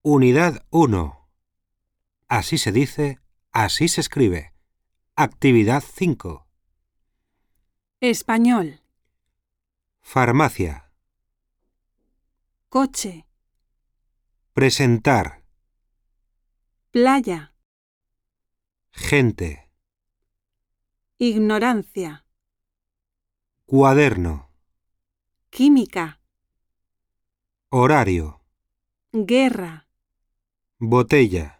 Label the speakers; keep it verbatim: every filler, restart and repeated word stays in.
Speaker 1: Unidad uno. Así se dice, así se escribe. Actividad cinco.
Speaker 2: Español.
Speaker 1: Farmacia.
Speaker 2: Coche.
Speaker 1: Presentar.
Speaker 2: Playa.
Speaker 1: Gente.
Speaker 2: Ignorancia.
Speaker 1: Cuaderno.
Speaker 2: Química.
Speaker 1: Horario.
Speaker 2: Guerra.
Speaker 1: Botella.